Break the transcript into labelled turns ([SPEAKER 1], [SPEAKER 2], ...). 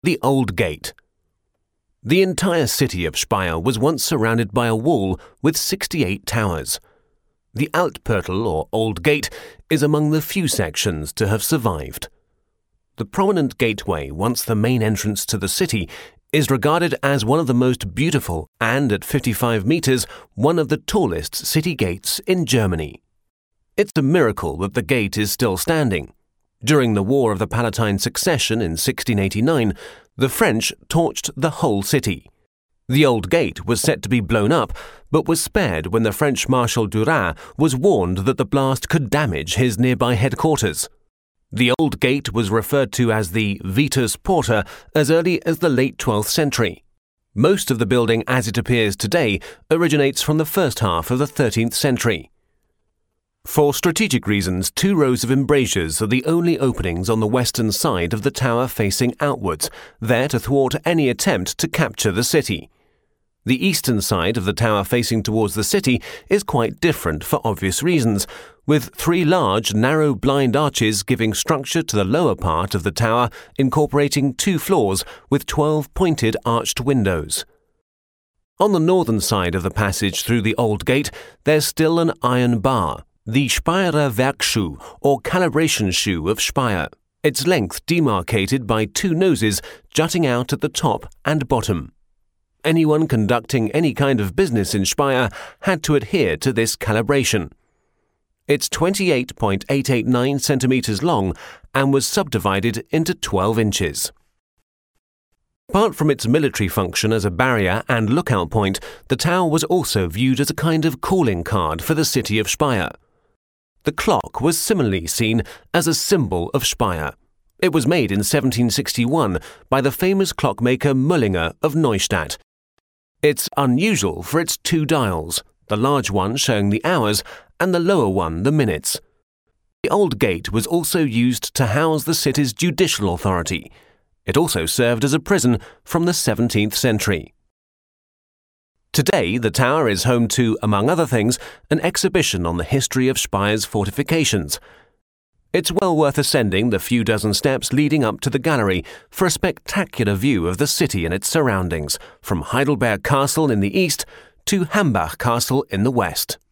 [SPEAKER 1] The Old Gate. The entire city of Speyer was once surrounded by a wall with 68 towers. The Altportal, or Old Gate, is among the few sections to have survived. The prominent gateway, once the main entrance to the city, is regarded as one of the most beautiful and, at 55 meters, one of the tallest city gates in Germany. It's a miracle that the gate is still standing. During the War of the Palatine Succession in 1689, the French torched the whole city. The Old Gate was set to be blown up, but was spared when the French Marshal Duras was warned that the blast could damage his nearby headquarters. The Old Gate was referred to as the Vetus Porta as early as the late 12th century. Most of the building as it appears today originates from the first half of the 13th century. For strategic reasons, 2 rows of embrasures are the only openings on the western side of the tower facing outwards, there to thwart any attempt to capture the city. The eastern side of the tower facing towards the city is quite different for obvious reasons, with 3 large, narrow blind arches giving structure to the lower part of the tower, incorporating 2 floors with 12 pointed arched windows. On the northern side of the passage through the Old Gate, there's still an iron bar, the Speyerer Werkschuh, or calibration shoe of Speyer, its length demarcated by 2 noses jutting out at the top and bottom. Anyone conducting any kind of business in Speyer had to adhere to this calibration. It's 28.889 centimeters long and was subdivided into 12 inches. Apart from its military function as a barrier and lookout point, the tower was also viewed as a kind of calling card for the city of Speyer. The clock was similarly seen as a symbol of Speyer. It was made in 1761 by the famous clockmaker Möllinger of Neustadt. It's unusual for its 2 dials, the large one showing the hours and the lower one the minutes. The Old Gate was also used to house the city's judicial authority. It also served as a prison from the 17th century. Today, the tower is home to, among other things, an exhibition on the history of Speyer's fortifications. It's well worth ascending the few dozen steps leading up to the gallery for a spectacular view of the city and its surroundings, from Heidelberg Castle in the east to Hambach Castle in the west.